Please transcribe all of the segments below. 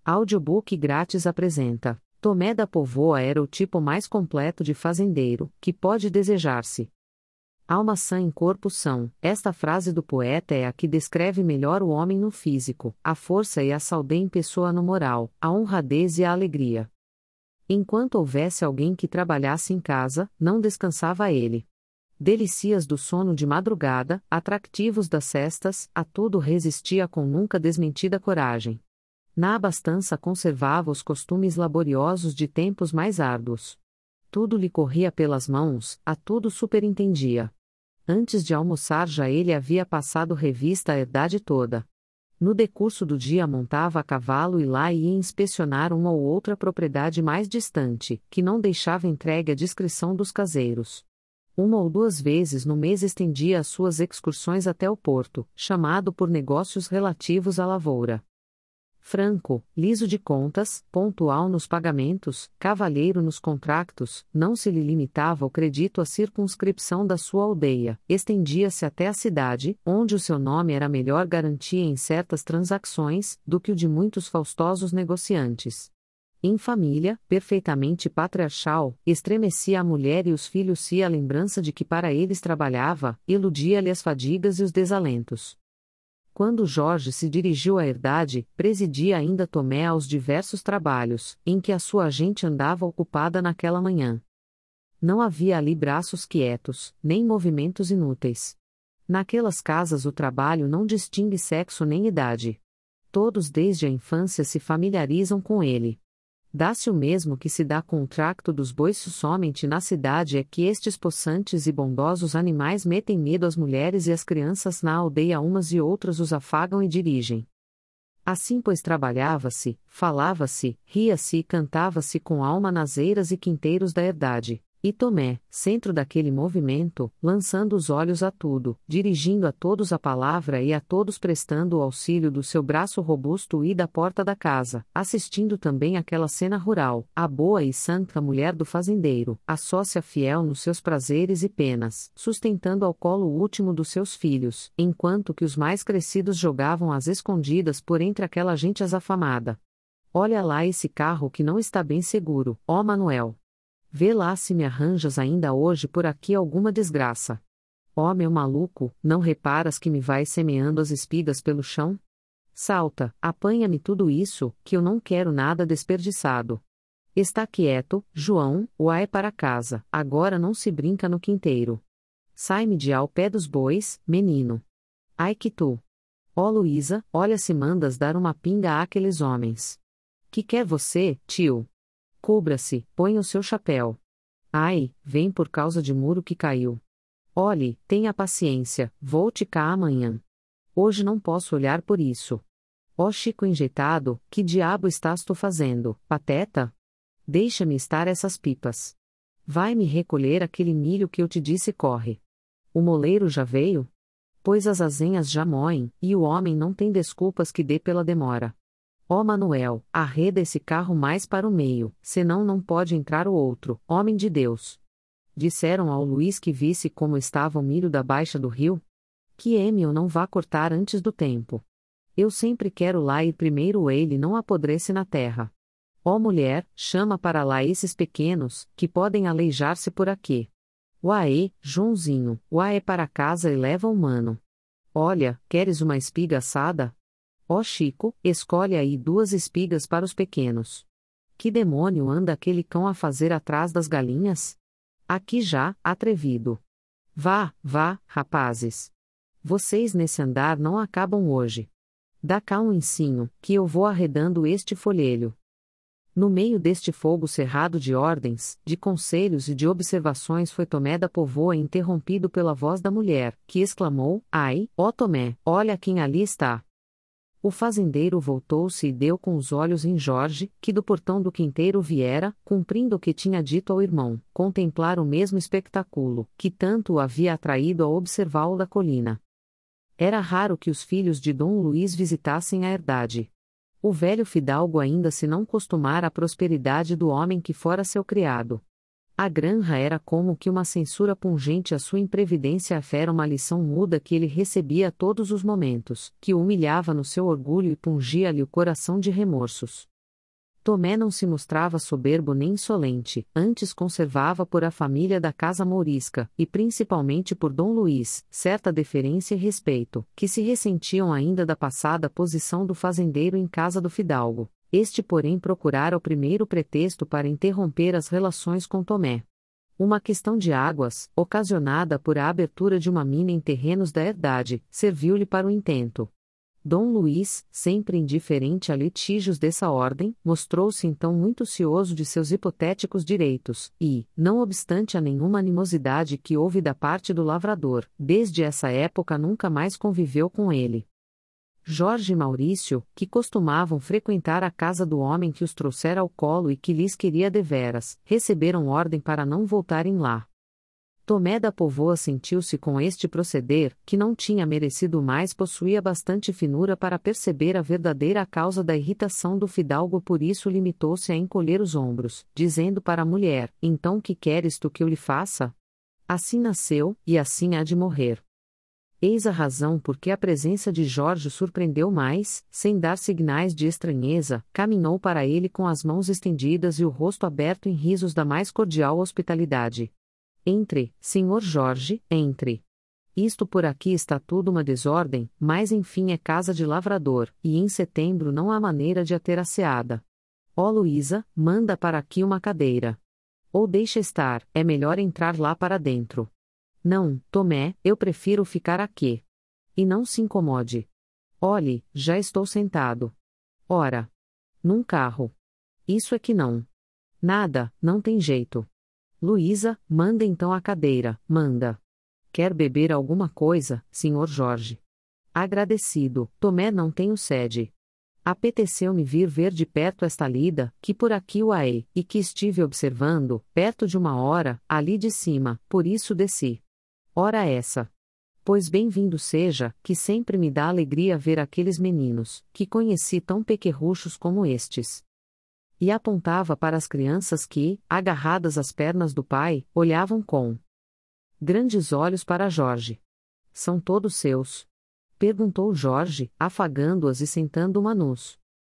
Audiobook grátis apresenta: Tomé da Póvoa era o tipo mais completo de fazendeiro que pode desejar-se. Alma sã em corpo são. Esta frase do poeta é a que descreve melhor o homem no físico, a força e a saúde em pessoa no moral, a honradez e a alegria. Enquanto houvesse alguém que trabalhasse em casa, não descansava ele. Delícias do sono de madrugada, atractivos das cestas, a tudo resistia com nunca desmentida coragem. Na abastança conservava os costumes laboriosos de tempos mais árduos. Tudo lhe corria pelas mãos, a tudo superintendia. Antes de almoçar já ele havia passado revista à herdade toda. No decurso do dia montava a cavalo e lá ia inspecionar uma ou outra propriedade mais distante, que não deixava entregue à discrição dos caseiros. Uma ou duas vezes no mês estendia as suas excursões até o porto, chamado por negócios relativos à lavoura. Franco, liso de contas, pontual nos pagamentos, cavalheiro nos contratos, não se lhe limitava o crédito à circunscrição da sua aldeia, estendia-se até a cidade, onde o seu nome era melhor garantia em certas transações, do que o de muitos faustosos negociantes. Em família, perfeitamente patriarcal, estremecia a mulher e os filhos se a lembrança de que para eles trabalhava, iludia-lhe as fadigas e os desalentos. Quando Jorge se dirigiu à herdade, presidia ainda Tomé aos diversos trabalhos, em que a sua gente andava ocupada naquela manhã. Não havia ali braços quietos, nem movimentos inúteis. Naquelas casas o trabalho não distingue sexo nem idade. Todos desde a infância se familiarizam com ele. Dá-se o mesmo que se dá com o tracto dos bois, somente na cidade é que estes possantes e bondosos animais metem medo às mulheres e às crianças na aldeia, umas e outras os afagam e dirigem. Assim pois trabalhava-se, falava-se, ria-se e cantava-se com alma nas eiras e quinteiros da herdade. E Tomé, centro daquele movimento, lançando os olhos a tudo, dirigindo a todos a palavra e a todos prestando o auxílio do seu braço robusto e da porta da casa, assistindo também àquela cena rural, a boa e santa mulher do fazendeiro, a sócia fiel nos seus prazeres e penas, sustentando ao colo o último dos seus filhos, enquanto que os mais crescidos jogavam às escondidas por entre aquela gente azafamada. Olha lá esse carro que não está bem seguro, ó Manuel. Vê lá se me arranjas ainda hoje por aqui alguma desgraça. Ó meu maluco, não reparas que me vais semeando as espigas pelo chão? Salta, apanha-me tudo isso, que eu não quero nada desperdiçado. Está quieto, João, uai para casa, agora não se brinca no quinteiro. Sai-me de ao pé dos bois, menino. Ai que tu. Ó Luísa, olha se mandas dar uma pinga àqueles homens. Que quer você, tio? Cubra-se, põe o seu chapéu. Ai, vem por causa de muro que caiu. Olhe, tenha paciência, volte cá amanhã. Hoje não posso olhar por isso. Ó Chico enjeitado, que diabo estás tu fazendo, pateta? Deixa-me estar essas pipas. Vai-me recolher aquele milho que eu te disse corre. O moleiro já veio? Pois as azenhas já moem, e o homem não tem desculpas que dê pela demora. Ó Manuel, arreda esse carro mais para o meio, senão não pode entrar o outro, homem de Deus. Disseram ao Luís que visse como estava o milho da baixa do rio? Que eu não vá cortar antes do tempo. Eu sempre quero lá ir primeiro, ele não apodrece na terra. Ó mulher, chama para lá esses pequenos, que podem aleijar-se por aqui. Uaê, Joãozinho, uaê para casa e leva o mano. Olha, queres uma espiga assada? Ó Chico, escolhe aí 2 espigas para os pequenos. Que demônio anda aquele cão a fazer atrás das galinhas? Aqui já, atrevido. Vá, vá, rapazes. Vocês nesse andar não acabam hoje. Dá cá um ensinho, que eu vou arredando este folhelho. No meio deste fogo cerrado de ordens, de conselhos e de observações foi Tomé da Póvoa interrompido pela voz da mulher, que exclamou: Ai, ó Tomé, olha quem ali está. O fazendeiro voltou-se e deu com os olhos em Jorge, que do portão do quinteiro viera, cumprindo o que tinha dito ao irmão, contemplar o mesmo espectáculo, que tanto o havia atraído a observá-lo da colina. Era raro que os filhos de Dom Luís visitassem a herdade. O velho fidalgo ainda se não costumara à prosperidade do homem que fora seu criado. A granja era como que uma censura pungente à sua imprevidência, a fera uma lição muda que ele recebia a todos os momentos, que o humilhava no seu orgulho e pungia-lhe o coração de remorsos. Tomé não se mostrava soberbo nem insolente, antes conservava por a família da casa mourisca, e principalmente por Dom Luís, certa deferência e respeito, que se ressentiam ainda da passada posição do fazendeiro em casa do fidalgo. Este porém procurara o primeiro pretexto para interromper as relações com Tomé. Uma questão de águas, ocasionada por a abertura de uma mina em terrenos da herdade, serviu-lhe para o intento. Dom Luís, sempre indiferente a litígios dessa ordem, mostrou-se então muito cioso de seus hipotéticos direitos, e, não obstante a nenhuma animosidade que houve da parte do lavrador, desde essa época nunca mais conviveu com ele. Jorge e Maurício, que costumavam frequentar a casa do homem que os trouxera ao colo e que lhes queria deveras, receberam ordem para não voltarem lá. Tomé da Póvoa sentiu-se com este proceder, que não tinha merecido mais, possuía bastante finura para perceber a verdadeira causa da irritação do fidalgo, por isso limitou-se a encolher os ombros, dizendo para a mulher: então que queres tu que eu lhe faça? Assim nasceu, e assim há de morrer. Eis a razão por que a presença de Jorge surpreendeu mais, sem dar signais de estranheza, caminhou para ele com as mãos estendidas e o rosto aberto em risos da mais cordial hospitalidade. Entre, senhor Jorge, entre. Isto por aqui está tudo uma desordem, mas enfim é casa de lavrador, e em setembro não há maneira de a ter asseada. Ó Luísa, manda para aqui uma cadeira. Ou deixa estar, é melhor entrar lá para dentro. Não, Tomé, eu prefiro ficar aqui. E não se incomode. Olhe, já estou sentado. Ora. Num carro. Isso é que não. Nada, não tem jeito. Luísa, manda então a cadeira, manda. Quer beber alguma coisa, senhor Jorge? Agradecido, Tomé, não tenho sede. Apeteceu-me vir ver de perto esta lida, que por aqui o hei, e que estive observando, perto de uma hora, ali de cima, por isso desci. Ora essa. Pois bem-vindo seja, que sempre me dá alegria ver aqueles meninos, que conheci tão pequerruchos como estes. E apontava para as crianças que, agarradas às pernas do pai, olhavam com grandes olhos para Jorge. São todos seus? Perguntou Jorge, afagando-as e sentando uma nos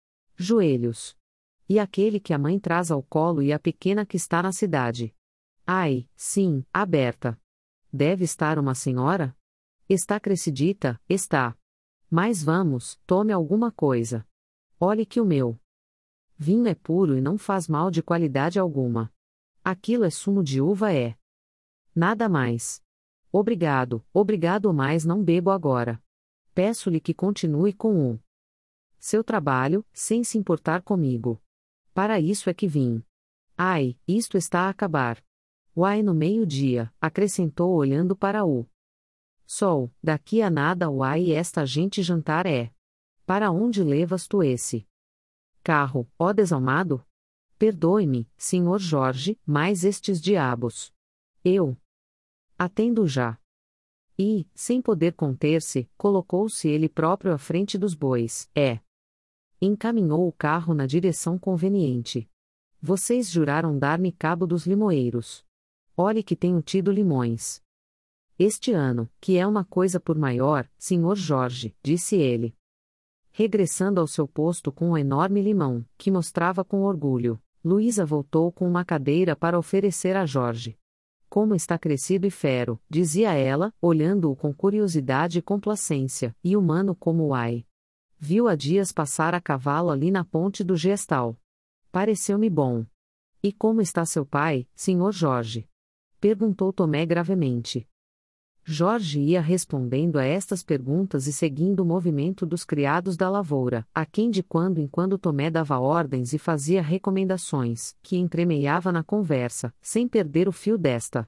joelhos. E aquele que a mãe traz ao colo e a pequena que está na cidade? Ai, sim, a Berta. Deve estar uma senhora? Está crescidita, está. Mas vamos, tome alguma coisa. Olhe que o meu vinho é puro e não faz mal de qualidade alguma. Aquilo é sumo de uva, é. Nada mais. Obrigado, obrigado, mas não bebo agora. Peço-lhe que continue com o seu trabalho, sem se importar comigo. Para isso é que vim. Ai, isto está a acabar. Uai, no meio-dia, acrescentou olhando para o sol, daqui a nada, uai, esta gente jantar é. Para onde levas tu esse carro, ó desalmado? Perdoe-me, senhor Jorge, mas estes diabos. Eu atendo já. E, sem poder conter-se, colocou-se ele próprio à frente dos bois, encaminhou o carro na direção conveniente. Vocês juraram dar-me cabo dos limoeiros. Olhe que tenho tido limões este ano, que é uma coisa por maior, senhor Jorge, disse ele, regressando ao seu posto com um enorme limão, que mostrava com orgulho. Luísa voltou com uma cadeira para oferecer a Jorge. Como está crescido e fero, dizia ela, olhando-o com curiosidade e complacência, e humano como o ai. Viu há dias passar a cavalo ali na ponte do Gestal. Pareceu-me bom. E como está seu pai, senhor Jorge? Perguntou Tomé gravemente. Jorge ia respondendo a estas perguntas e seguindo o movimento dos criados da lavoura, a quem de quando em quando Tomé dava ordens e fazia recomendações, que entremeiava na conversa, sem perder o fio desta.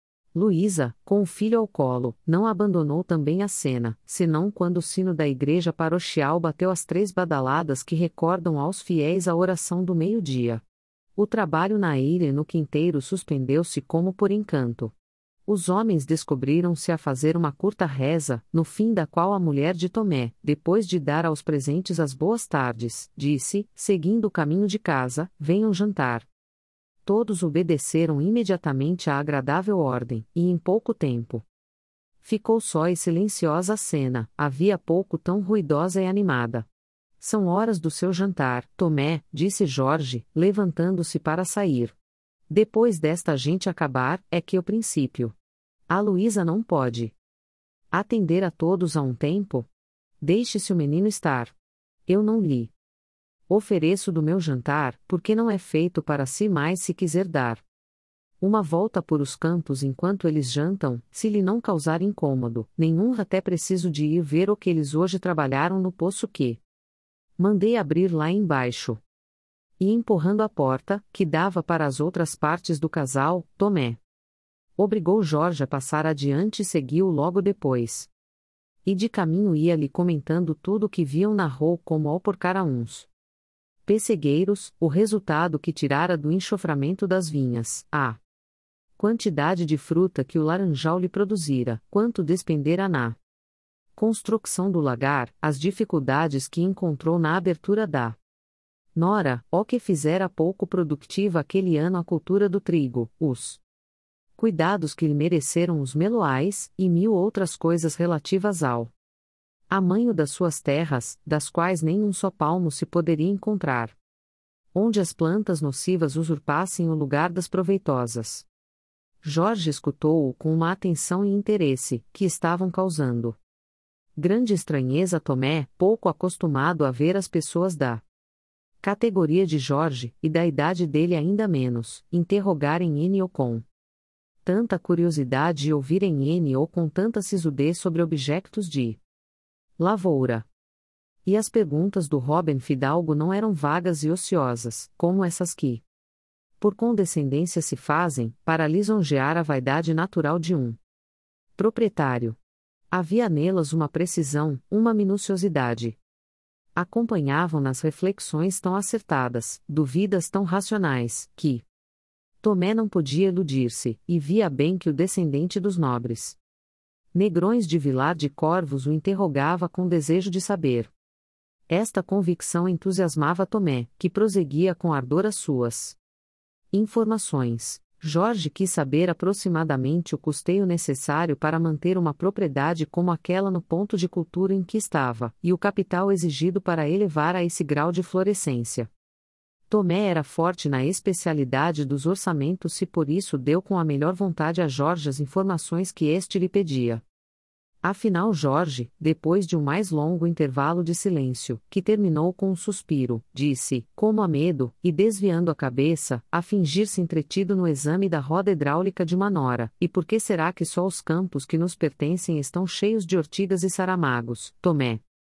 Luísa, com o filho ao colo, não abandonou também a cena, senão quando o sino da igreja paroquial bateu as 3 badaladas que recordam aos fiéis a oração do meio-dia. O trabalho na eira e no quinteiro suspendeu-se como por encanto. Os homens descobriram-se a fazer uma curta reza, no fim da qual a mulher de Tomé, depois de dar aos presentes as boas tardes, disse, seguindo o caminho de casa: venham jantar. Todos obedeceram imediatamente à agradável ordem, e em pouco tempo ficou só e silenciosa a cena, havia pouco tão ruidosa e animada. São horas do seu jantar, Tomé, disse Jorge, levantando-se para sair. Depois desta gente acabar, é que o princípio. A Luísa não pode atender a todos a um tempo? Deixe-se o menino estar. Eu não lhe ofereço do meu jantar, porque não é feito para si mais se quiser dar uma volta por os campos enquanto eles jantam, se lhe não causar incômodo, nenhum até preciso de ir ver o que eles hoje trabalharam no poço que mandei abrir lá embaixo. E empurrando a porta, que dava para as outras partes do casal, Tomé obrigou Jorge a passar adiante e seguiu logo depois. E de caminho ia-lhe comentando tudo o que viam na rua como ao porcar uns pessegueiros, o resultado que tirara do enxoframento das vinhas, a quantidade de fruta que o laranjal lhe produzira, quanto despendera na construção do lagar, as dificuldades que encontrou na abertura da nora, ó que fizera pouco produtiva aquele ano a cultura do trigo, os cuidados que lhe mereceram os meloais, e 1000 outras coisas relativas ao tamanho das suas terras, das quais nem um só palmo se poderia encontrar, onde as plantas nocivas usurpassem o lugar das proveitosas. Jorge escutou-o com uma atenção e interesse, que estavam causando grande estranheza a Tomé, pouco acostumado a ver as pessoas da categoria de Jorge, e da idade dele ainda menos, interrogarem N ou com tanta curiosidade e ouvirem N ou com tanta sisudez sobre objetos de lavoura. E as perguntas do Robin Fidalgo não eram vagas e ociosas, como essas que por condescendência se fazem, para lisonjear a vaidade natural de um proprietário. Havia nelas uma precisão, uma minuciosidade. Acompanhavam nas reflexões tão acertadas, duvidas tão racionais, que Tomé não podia iludir-se, e via bem que o descendente dos nobres Negrões de Vilar de Corvos o interrogava com desejo de saber. Esta convicção entusiasmava Tomé, que prosseguia com ardor as suas informações. Jorge quis saber aproximadamente o custeio necessário para manter uma propriedade como aquela no ponto de cultura em que estava, e o capital exigido para elevar a esse grau de florescência. Tomé era forte na especialidade dos orçamentos e por isso deu com a melhor vontade a Jorge as informações que este lhe pedia. Afinal Jorge, depois de um mais longo intervalo de silêncio, que terminou com um suspiro, disse, como a medo, e desviando a cabeça, a fingir-se entretido no exame da roda hidráulica de uma nora, e por que será que só os campos que nos pertencem estão cheios de ortigas e saramagos, Tomé?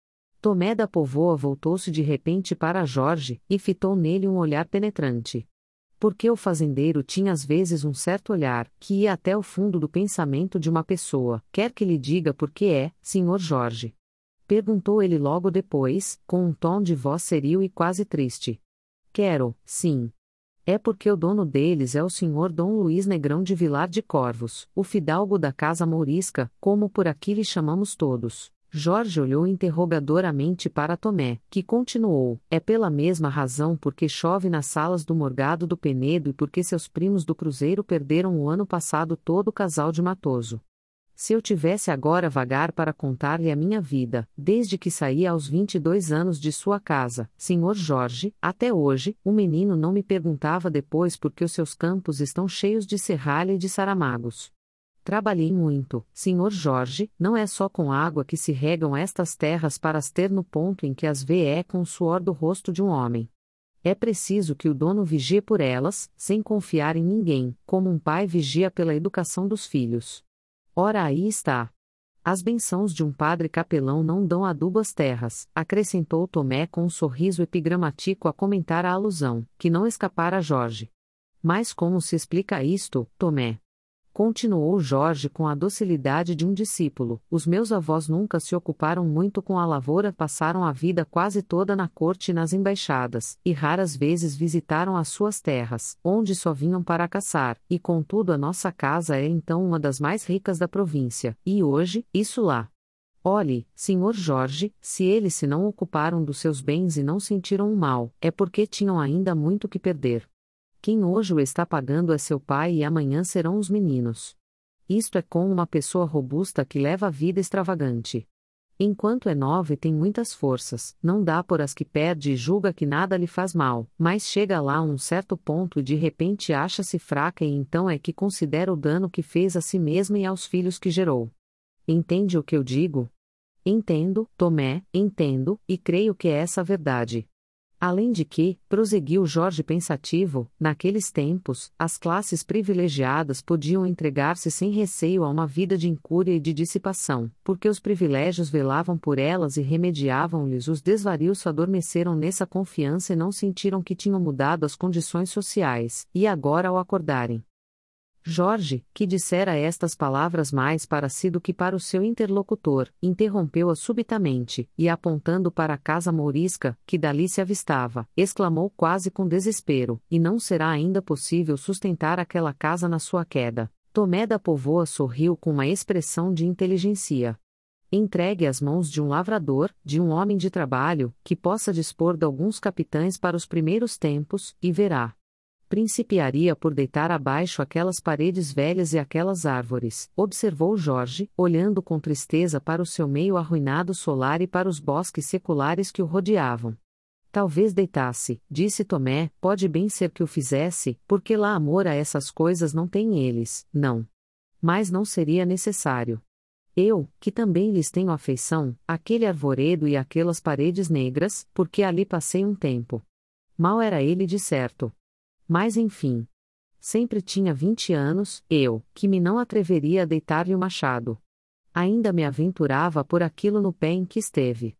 Tomé da Povoa voltou-se de repente para Jorge, e fitou nele um olhar penetrante. Porque o fazendeiro tinha às vezes um certo olhar, que ia até o fundo do pensamento de uma pessoa, quer que lhe diga por que é, Sr. Jorge. Perguntou ele logo depois, com um tom de voz serio e quase triste. Quero, sim. É porque o dono deles é o Sr. Dom Luiz Negrão de Vilar de Corvos, o fidalgo da casa mourisca, como por aqui lhe chamamos todos. Jorge olhou interrogadoramente para Tomé, que continuou, é pela mesma razão porque chove nas salas do Morgado do Penedo e porque seus primos do Cruzeiro perderam o ano passado todo o casal de Matoso. Se eu tivesse agora vagar para contar-lhe a minha vida, desde que saí aos 22 anos de sua casa, Sr. Jorge, até hoje, o menino não me perguntava depois porque os seus campos estão cheios de serralha e de saramagos. Trabalhei muito, Sr. Jorge, não é só com água que se regam estas terras para as ter no ponto em que as vê é com o suor do rosto de um homem. É preciso que o dono vigie por elas, sem confiar em ninguém, como um pai vigia pela educação dos filhos. Ora aí está. As bençãos de um padre capelão não dão adubo às terras, acrescentou Tomé com um sorriso epigramatico a comentar a alusão, que não escapara a Jorge. Mas como se explica isto, Tomé? Continuou Jorge com a docilidade de um discípulo, os meus avós nunca se ocuparam muito com a lavoura, passaram a vida quase toda na corte e nas embaixadas, e raras vezes visitaram as suas terras, onde só vinham para caçar, e contudo a nossa casa é então uma das mais ricas da província, e hoje, isso lá. Olhe, Sr. Jorge, se eles se não ocuparam dos seus bens e não sentiram o mal, é porque tinham ainda muito que perder. Quem hoje o está pagando é seu pai e amanhã serão os meninos. Isto é como uma pessoa robusta que leva a vida extravagante. Enquanto é nova e tem muitas forças, não dá por as que perde e julga que nada lhe faz mal, mas chega lá a um certo ponto e de repente acha-se fraca e então é que considera o dano que fez a si mesma e aos filhos que gerou. Entende o que eu digo? Entendo, Tomé, entendo, e creio que é essa a verdade. Além de que, prosseguiu Jorge pensativo, naqueles tempos, as classes privilegiadas podiam entregar-se sem receio a uma vida de incúria e de dissipação, porque os privilégios velavam por elas e remediavam-lhes os desvarios. Adormeceram nessa confiança e não sentiram que tinham mudado as condições sociais, e agora ao acordarem, Jorge, que dissera estas palavras mais para si do que para o seu interlocutor, interrompeu-a subitamente, e apontando para a casa mourisca, que dali se avistava, exclamou quase com desespero: e não será ainda possível sustentar aquela casa na sua queda. Tomé da Póvoa sorriu com uma expressão de inteligência. Entregue às mãos de um lavrador, de um homem de trabalho, que possa dispor de alguns capitães para os primeiros tempos, e verá. Principiaria por deitar abaixo aquelas paredes velhas e aquelas árvores, observou Jorge, olhando com tristeza para o seu meio arruinado solar e para os bosques seculares que o rodeavam. Talvez deitasse, disse Tomé, pode bem ser que o fizesse, porque lá amor a essas coisas não tem eles, não. Mas não seria necessário. Eu, que também lhes tenho afeição, aquele arvoredo e aquelas paredes negras, porque ali passei um tempo. Mal era ele de certo. Mas enfim. Sempre tinha 20 anos, eu, que me não atreveria a deitar-lhe o machado. Ainda me aventurava por aquilo no pé em que esteve.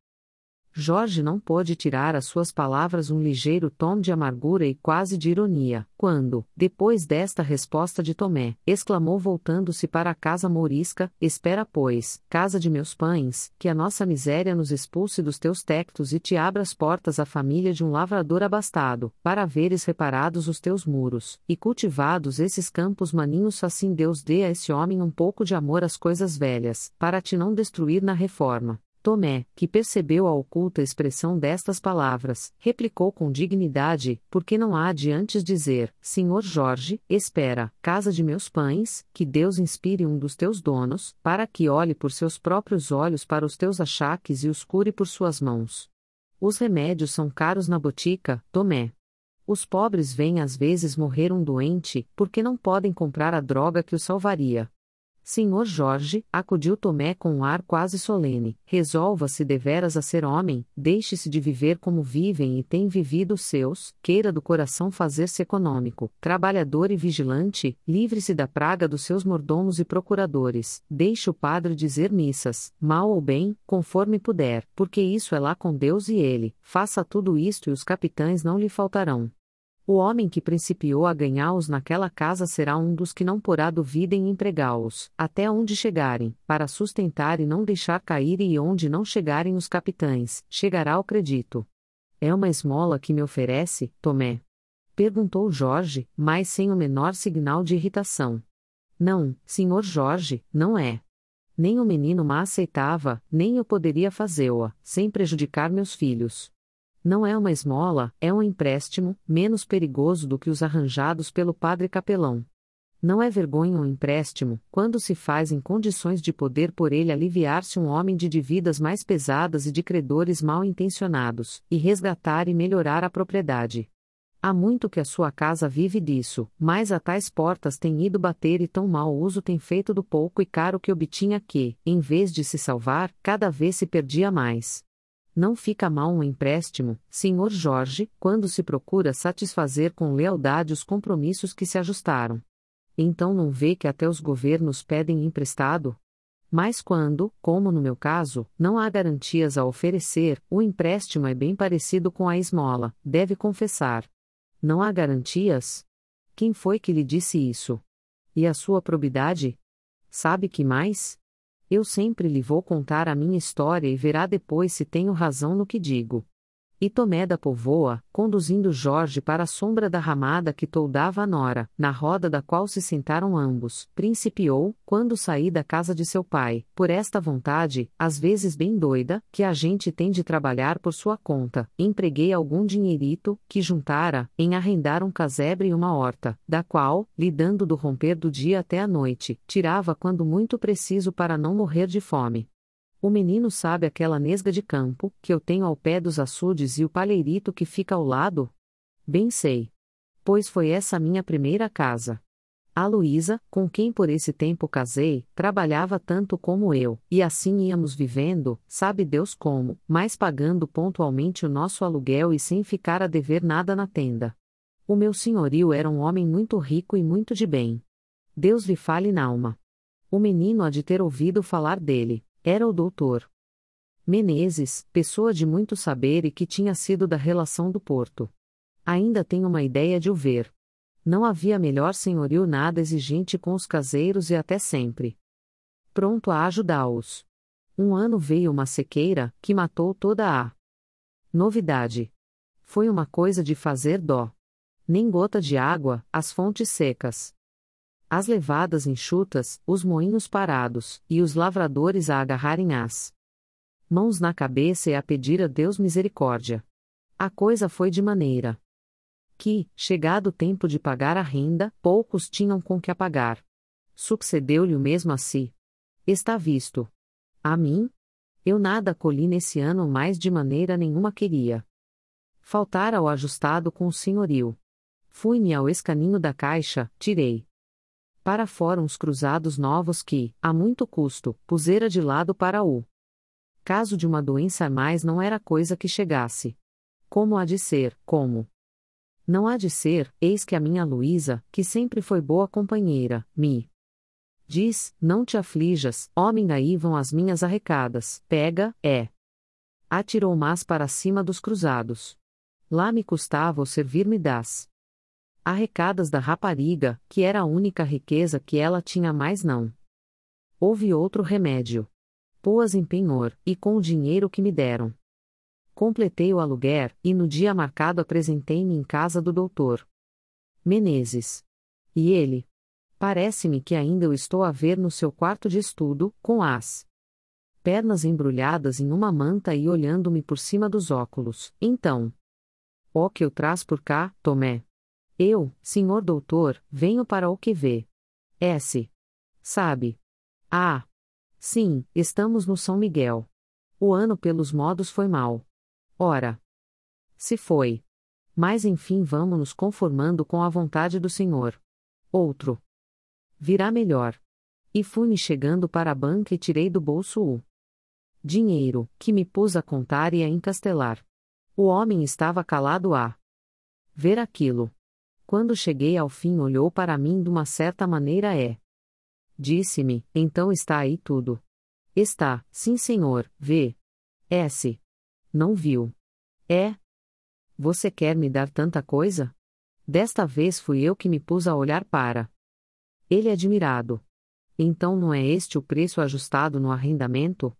Jorge não pôde tirar às suas palavras um ligeiro tom de amargura e quase de ironia, quando, depois desta resposta de Tomé, exclamou voltando-se para a casa mourisca: espera pois, casa de meus pães, que a nossa miséria nos expulse dos teus tectos e te abra as portas à família de um lavrador abastado, para veres reparados os teus muros, e cultivados esses campos maninhos. Assim Deus dê a esse homem um pouco de amor às coisas velhas, para te não destruir na reforma. Tomé, que percebeu a oculta expressão destas palavras, replicou com dignidade: porque não há de antes dizer, Senhor Jorge, espera, casa de meus pães, que Deus inspire um dos teus donos, para que olhe por seus próprios olhos para os teus achaques e os cure por suas mãos. Os remédios são caros na botica, Tomé. Os pobres vêm às vezes morrer um doente, porque não podem comprar a droga que o salvaria. Senhor Jorge, acudiu Tomé com um ar quase solene, resolva-se deveras a ser homem, deixe-se de viver como vivem e tem vivido os seus, queira do coração fazer-se econômico, trabalhador e vigilante, livre-se da praga dos seus mordomos e procuradores, deixe o padre dizer missas, mal ou bem, conforme puder, porque isso é lá com Deus e ele, faça tudo isto e os capitães não lhe faltarão. O homem que principiou a ganhá-los naquela casa será um dos que não porá dúvida em empregá-los, até onde chegarem, para sustentar e não deixar cair, e onde não chegarem os capitães, chegará o crédito. É uma esmola que me oferece, Tomé? Perguntou Jorge, mas sem o menor sinal de irritação. Não, senhor Jorge, não é. Nem o menino ma aceitava, nem eu poderia fazê-la, sem prejudicar meus filhos. Não é uma esmola, é um empréstimo, menos perigoso do que os arranjados pelo padre capelão. Não é vergonha um empréstimo, quando se faz em condições de poder por ele aliviar-se um homem de dívidas mais pesadas e de credores mal intencionados, e resgatar e melhorar a propriedade. Há muito que a sua casa vive disso, mas a tais portas tem ido bater e tão mau uso tem feito do pouco e caro que obtinha que, em vez de se salvar, cada vez se perdia mais. Não fica mal um empréstimo, senhor Jorge, quando se procura satisfazer com lealdade os compromissos que se ajustaram. Então não vê que até os governos pedem emprestado? Mas quando, como no meu caso, não há garantias a oferecer, o empréstimo é bem parecido com a esmola, deve confessar. Não há garantias? Quem foi que lhe disse isso? E a sua probidade? Sabe que mais? Eu sempre lhe vou contar a minha história e verá depois se tenho razão no que digo. E Tomé da Póvoa, conduzindo Jorge para a sombra da ramada que toldava a nora, na roda da qual se sentaram ambos, principiou, quando saí da casa de seu pai, por esta vontade, às vezes bem doida, que a gente tem de trabalhar por sua conta, empreguei algum dinheirito, que juntara, em arrendar um casebre e uma horta, da qual, lidando do romper do dia até a noite, tirava quando muito preciso para não morrer de fome. O menino sabe aquela nesga de campo, que eu tenho ao pé dos açudes e o palheirito que fica ao lado? Bem sei. Pois foi essa minha primeira casa. A Luísa, com quem por esse tempo casei, trabalhava tanto como eu, e assim íamos vivendo, sabe Deus como, mas pagando pontualmente o nosso aluguel e sem ficar a dever nada na tenda. O meu senhorio era um homem muito rico e muito de bem. Deus lhe fale nalma. O menino há de ter ouvido falar dele, era o doutor Menezes, pessoa de muito saber e que tinha sido da relação do Porto. Ainda tenho uma ideia de o ver. Não havia melhor senhorio nada exigente com os caseiros e até sempre pronto a ajudá-los. Um ano veio uma sequeira, que matou toda a novidade. Foi uma coisa de fazer dó. Nem gota de água, as fontes secas. As levadas enxutas, os moinhos parados, e os lavradores a agarrarem as mãos na cabeça e a pedir a Deus misericórdia. A coisa foi de maneira que, chegado o tempo de pagar a renda, poucos tinham com que a pagar. Sucedeu-lhe o mesmo a si. Está visto. A mim? Eu nada colhi nesse ano, mais de maneira nenhuma queria. Faltara ao ajustado com o senhorio. Fui-me ao escaninho da caixa, tirei para fora uns cruzados novos que, a muito custo, pusera de lado para o caso de uma doença, mais não era coisa que chegasse. Como há de ser, como? Não há de ser, eis que a minha Luísa, que sempre foi boa companheira, me diz: não te aflijas, homem, daí vão as minhas arrecadas, pega, atirou-mas para cima dos cruzados. Lá me custava o servir-me das arrecadas da rapariga, que era a única riqueza que ela tinha, mais não houve outro remédio. Pô-as em penhor, e com o dinheiro que me deram completei o aluguer, e no dia marcado apresentei-me em casa do doutor Menezes. E ele? Parece-me que ainda o estou a ver no seu quarto de estudo, com as pernas embrulhadas em uma manta e olhando-me por cima dos óculos. Então, ó que eu traz por cá, Tomé. Eu, senhor doutor, venho para o que vê. S. Sabe? Ah! Sim, estamos no São Miguel. O ano pelos modos foi mau. Ora! Se foi. Mas enfim, vamos nos conformando com a vontade do Senhor. Outro. Virá melhor. E fui-me chegando para a banca e tirei do bolso o dinheiro, que me pus a contar e a encastelar. O homem estava calado a ver aquilo. Quando cheguei ao fim, olhou para mim de uma certa maneira disse-me: então está aí tudo. Está, sim senhor, vê. S. Não viu. Você quer me dar tanta coisa? Desta vez fui eu que me pus a olhar para ele admirado. Então não é este o preço ajustado no arrendamento?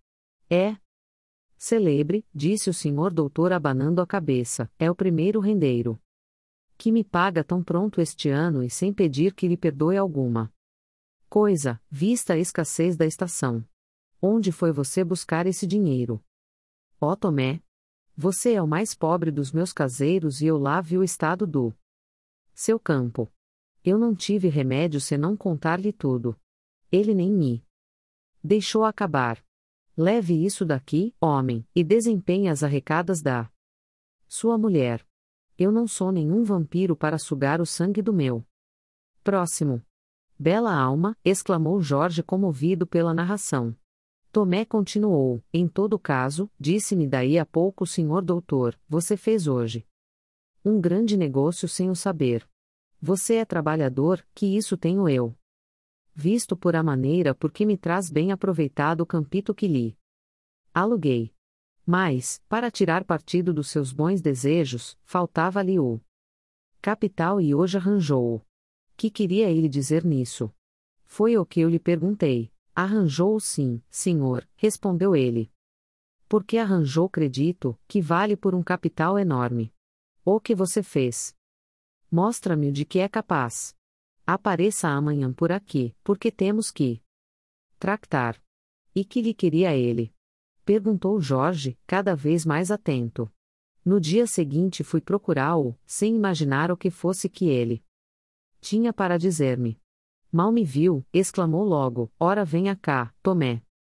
Celebre, disse o senhor doutor abanando a cabeça, é o primeiro rendeiro que me paga tão pronto este ano e sem pedir que lhe perdoe alguma coisa, vista a escassez da estação. Onde foi você buscar esse dinheiro? Ó Tomé! Você é o mais pobre dos meus caseiros e eu lá vi o estado do seu campo. Eu não tive remédio senão contar-lhe tudo. Ele nem me deixou acabar. Leve isso daqui, homem, e desempenhe as arrecadas da sua mulher. Eu não sou nenhum vampiro para sugar o sangue do meu próximo. Bela alma, exclamou Jorge comovido pela narração. Tomé continuou: em todo caso, disse-me daí a pouco o senhor doutor, você fez hoje um grande negócio sem o saber. Você é trabalhador, que isso tenho eu visto por a maneira porque me traz bem aproveitado o campito que lhe aluguei. Mas, para tirar partido dos seus bons desejos, faltava-lhe o capital e hoje arranjou-o. Que queria ele dizer nisso? Foi o que eu lhe perguntei. Arranjou-o sim, senhor, respondeu ele. Porque arranjou credito, que vale por um capital enorme. O que você fez? Mostra-me o de que é capaz. Apareça amanhã por aqui, porque temos que tractar. E que lhe queria ele? Perguntou Jorge, cada vez mais atento. No dia seguinte fui procurá-lo, sem imaginar o que fosse que ele tinha para dizer-me. Mal me viu, exclamou logo: ora venha cá, Tomé.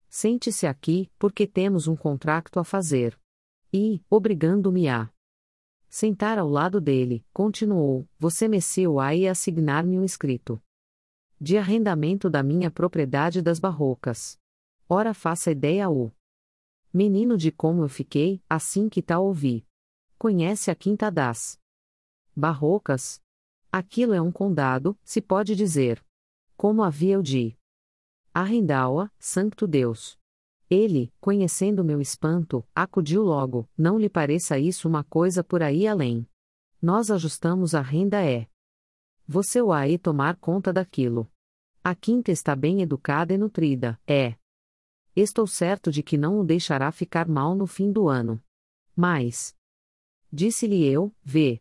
Sente-se aqui, porque temos um contrato a fazer. E, obrigando-me a sentar ao lado dele, continuou, você meceu-a e assignar-me um escrito de arrendamento da minha propriedade das barrocas. Ora faça ideia o menino de como eu fiquei, assim que tal ouvi. Conhece a Quinta das Barrocas? Aquilo é um condado, se pode dizer. Como havia eu de arrendá-la, santo Deus. Ele, conhecendo meu espanto, acudiu logo, não lhe pareça isso uma coisa por aí além. Nós ajustamos a renda você o aí tomar conta daquilo. A quinta está bem educada e nutrida, Estou certo de que não o deixará ficar mal no fim do ano. Mas, disse-lhe eu,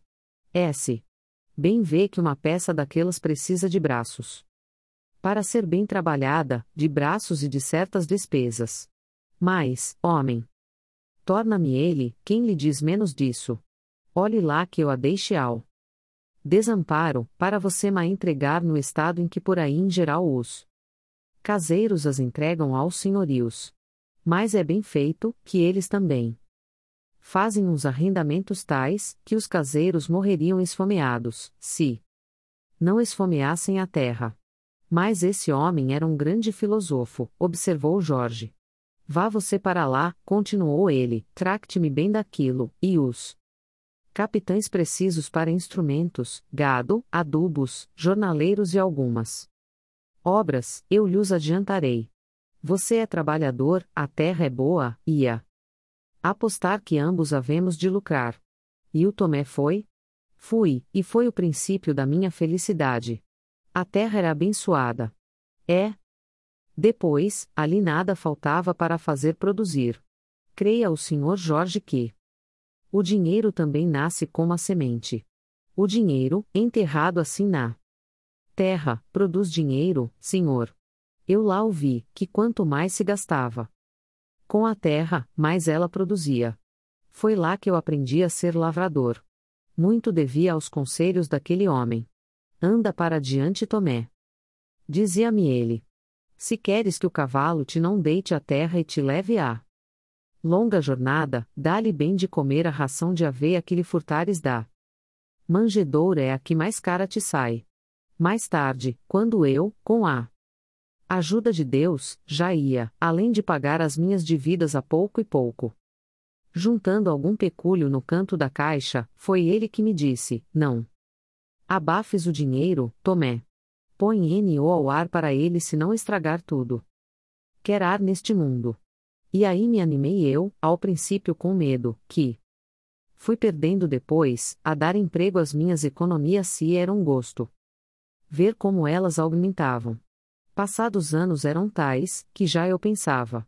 bem vê que uma peça daquelas precisa de braços. Para ser bem trabalhada, de braços e de certas despesas. Mas, homem, torna-me ele, quem lhe diz menos disso. Olhe lá que eu a deixe ao desamparo, para você ma entregar no estado em que por aí em geral os caseiros as entregam aos senhorios. Mas é bem feito, que eles também fazem uns arrendamentos tais, que os caseiros morreriam esfomeados, se não esfomeassem a terra. Mas esse homem era um grande filósofo, observou Jorge. Vá você para lá, continuou ele, tracte-me bem daquilo, e os capitães precisos para instrumentos, gado, adubos, jornaleiros e algumas obras, eu lhos adiantarei. Você é trabalhador, a terra é boa, ia apostar que ambos havemos de lucrar. E o Tomé foi? Fui, e foi o princípio da minha felicidade. A terra era abençoada. Depois, ali nada faltava para fazer produzir. Creia o Sr. Jorge que o dinheiro também nasce como a semente. O dinheiro, enterrado assim na terra, produz dinheiro, senhor. Eu lá ouvi, que quanto mais se gastava com a terra, mais ela produzia. Foi lá que eu aprendi a ser lavrador. Muito devia aos conselhos daquele homem. Anda para diante, Tomé. Dizia-me ele. Se queres que o cavalo te não deite a terra e te leve a longa jornada, dá-lhe bem de comer a ração de aveia que lhe furtares da manjedoura é a que mais cara te sai. Mais tarde, quando eu, com a ajuda de Deus, já ia, além de pagar as minhas dívidas a pouco e pouco, juntando algum pecúlio no canto da caixa, foi ele que me disse, não abafes o dinheiro, Tomé. Põe N.O. ao ar para ele se não estragar tudo. Quer ar neste mundo. E aí me animei eu, ao princípio com medo, que fui perdendo depois, a dar emprego às minhas economias se era um gosto. Ver como elas aumentavam. Passados anos eram tais, que já eu pensava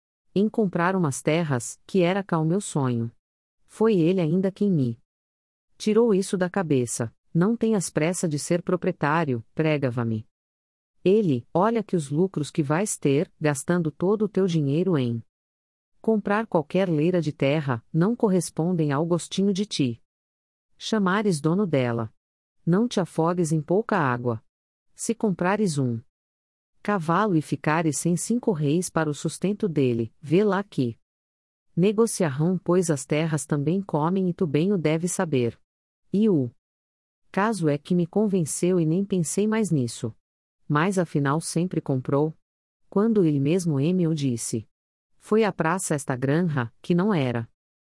em comprar umas terras, que era cá o meu sonho. Foi ele ainda quem me tirou isso da cabeça. Não tenhas pressa de ser proprietário, pregava-me. Ele, olha que os lucros que vais ter, gastando todo o teu dinheiro em comprar qualquer leira de terra, não correspondem ao gostinho de ti chamares dono dela. Não te afogues em pouca água. Se comprares um cavalo e ficares sem 5 reis para o sustento dele, vê lá que negociarão, pois as terras também comem e tu bem o deves saber. E o caso é que me convenceu e nem pensei mais nisso. Mas afinal sempre comprou. Quando ele mesmo me disse. Foi à praça esta granja, que não era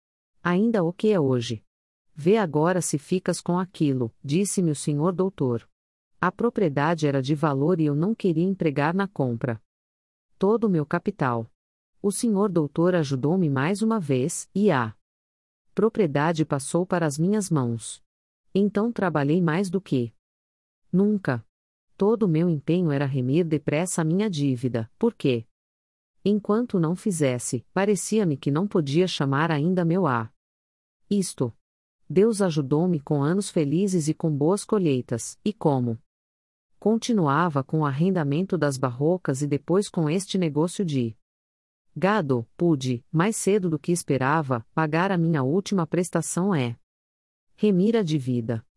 ainda o que é hoje. Vê agora se ficas com aquilo, disse-me o senhor doutor. A propriedade era de valor e eu não queria empregar na compra todo o meu capital. O senhor doutor ajudou-me mais uma vez, e a propriedade passou para as minhas mãos. Então trabalhei mais do que nunca. Todo o meu empenho era remir depressa a minha dívida, porque, enquanto não fizesse, parecia-me que não podia chamar ainda meu isto. Deus ajudou-me com anos felizes e com boas colheitas, e como continuava com o arrendamento das barrocas e depois com este negócio de gado, pude, mais cedo do que esperava, pagar a minha última prestação remir a dívida.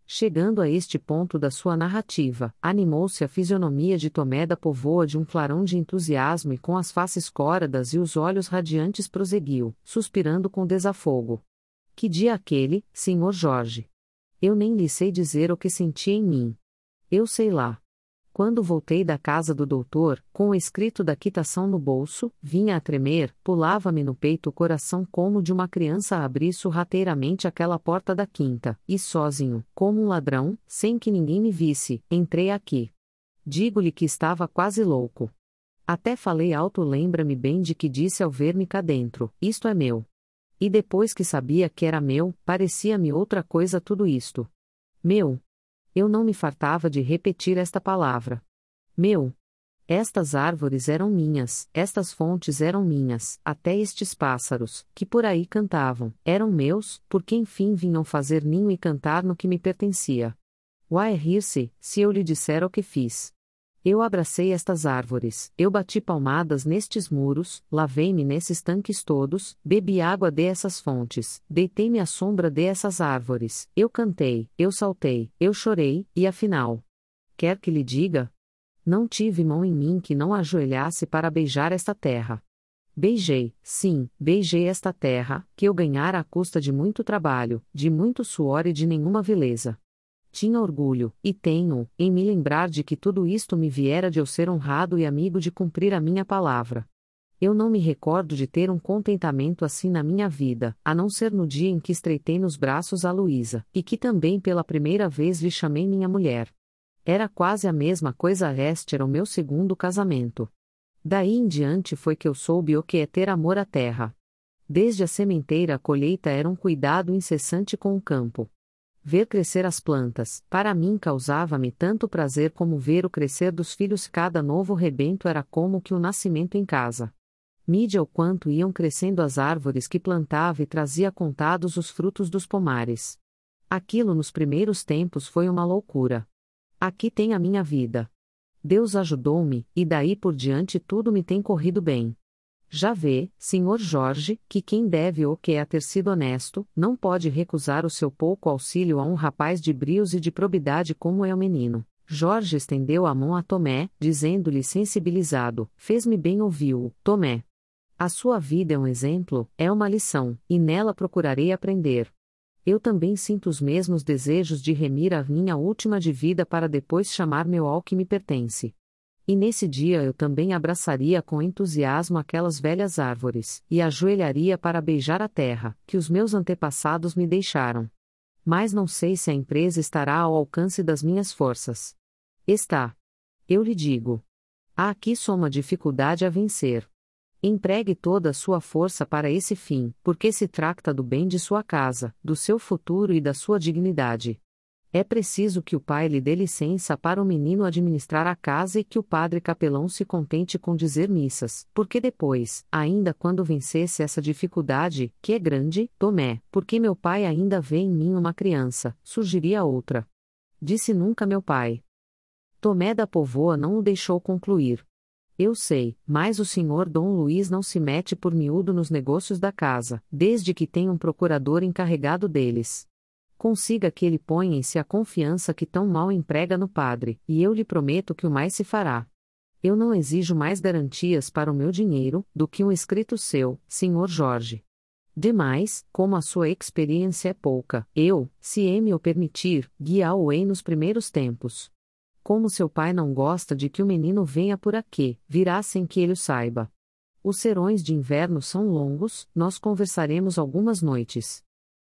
Chegando a este ponto da sua narrativa, animou-se a fisionomia de Tomé da Póvoa de um clarão de entusiasmo e com as faces córadas e os olhos radiantes prosseguiu, suspirando com desafogo. Que dia aquele, senhor Jorge? Eu nem lhe sei dizer o que senti em mim. Eu sei lá. Quando voltei da casa do doutor, com o escrito da quitação no bolso, vinha a tremer, pulava-me no peito o coração como de uma criança a abrir sorrateiramente aquela porta da quinta, e sozinho, como um ladrão, sem que ninguém me visse, entrei aqui. Digo-lhe que estava quase louco. Até falei alto, lembra-me bem de que disse ao ver-me cá dentro, isto é meu. E depois que sabia que era meu, parecia-me outra coisa tudo isto. Meu. Eu não me fartava de repetir esta palavra. Meu. Estas árvores eram minhas, estas fontes eram minhas, até estes pássaros, que por aí cantavam, eram meus, porque enfim vinham fazer ninho e cantar no que me pertencia. Vai rir-se, se eu lhe disser o que fiz. Eu abracei estas árvores, eu bati palmadas nestes muros, lavei-me nesses tanques todos, bebi água dessas fontes, deitei-me à sombra dessas árvores, eu cantei, eu saltei, eu chorei, e afinal. Quer que lhe diga? Não tive mão em mim que não ajoelhasse para beijar esta terra. Beijei, sim, beijei esta terra, que eu ganhara à custa de muito trabalho, de muito suor e de nenhuma vileza. Tinha orgulho, e tenho, em me lembrar de que tudo isto me viera de eu ser honrado e amigo de cumprir a minha palavra. Eu não me recordo de ter um contentamento assim na minha vida, a não ser no dia em que estreitei nos braços a Luísa, e que também pela primeira vez lhe chamei minha mulher. Era quase a mesma coisa, este era o meu segundo casamento. Daí em diante foi que eu soube o que é ter amor à terra. Desde a sementeira à colheita era um cuidado incessante com o campo. Ver crescer as plantas, para mim causava-me tanto prazer como ver o crescer dos filhos. Cada novo rebento era como que o nascimento em casa. Mídia o quanto iam crescendo as árvores que plantava e trazia contados os frutos dos pomares. Aquilo nos primeiros tempos foi uma loucura. Aqui tem a minha vida. Deus ajudou-me, e daí por diante tudo me tem corrido bem. Já vê, senhor Jorge, que quem deve ou que é ter sido honesto, não pode recusar o seu pouco auxílio a um rapaz de brios e de probidade como é o menino. Jorge estendeu a mão a Tomé, dizendo-lhe sensibilizado, fez-me bem ouvi-o, Tomé. A sua vida é um exemplo, é uma lição, e nela procurarei aprender. Eu também sinto os mesmos desejos de remir a minha última de vida para depois chamar meu ao que me pertence. E nesse dia eu também abraçaria com entusiasmo aquelas velhas árvores, e ajoelharia para beijar a terra, que os meus antepassados me deixaram. Mas não sei se a empresa estará ao alcance das minhas forças. Está. Eu lhe digo. Há aqui só uma dificuldade a vencer. Empregue toda a sua força para esse fim, porque se trata do bem de sua casa, do seu futuro e da sua dignidade. É preciso que o pai lhe dê licença para o menino administrar a casa e que o padre capelão se contente com dizer missas, porque depois, ainda quando vencesse essa dificuldade, que é grande, Tomé, porque meu pai ainda vê em mim uma criança, surgiria outra. Disse nunca meu pai. Tomé da Póvoa não o deixou concluir. Eu sei, mas o senhor Dom Luiz não se mete por miúdo nos negócios da casa, desde que tenha um procurador encarregado deles. Consiga que ele ponha em si a confiança que tão mal emprega no padre, e eu lhe prometo que o mais se fará. Eu não exijo mais garantias para o meu dinheiro, do que um escrito seu, senhor Jorge. Demais, como a sua experiência é pouca, eu, se me o permitir, guiá-o-ei nos primeiros tempos. Como seu pai não gosta de que o menino venha por aqui, virá sem que ele o saiba. Os serões de inverno são longos, nós conversaremos algumas noites.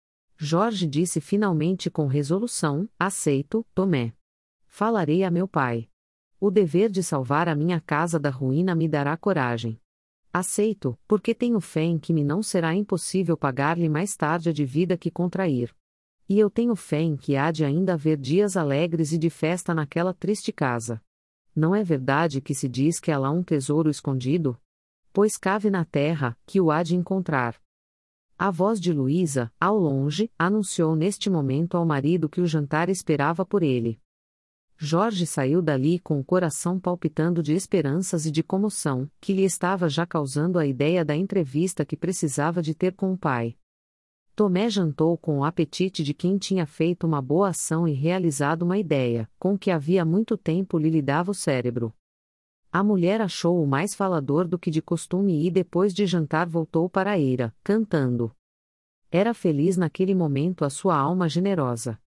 Jorge disse finalmente com resolução, aceito, Tomé. Falarei a meu pai. O dever de salvar a minha casa da ruína me dará coragem. Aceito, porque tenho fé em que me não será impossível pagar-lhe mais tarde a dívida que contrair. E eu tenho fé em que há de ainda haver dias alegres e de festa naquela triste casa. Não é verdade que se diz que há lá um tesouro escondido? Pois cave na terra, que o há de encontrar. A voz de Luísa, ao longe, anunciou neste momento ao marido que o jantar esperava por ele. Jorge saiu dali com o coração palpitando de esperanças e de comoção, que lhe estava já causando a ideia da entrevista que precisava de ter com o pai. Tomé jantou com o apetite de quem tinha feito uma boa ação e realizado uma ideia, com que havia muito tempo lhe lidava o cérebro. A mulher achou-o mais falador do que de costume e depois de jantar voltou para a eira, cantando. Era feliz naquele momento a sua alma generosa.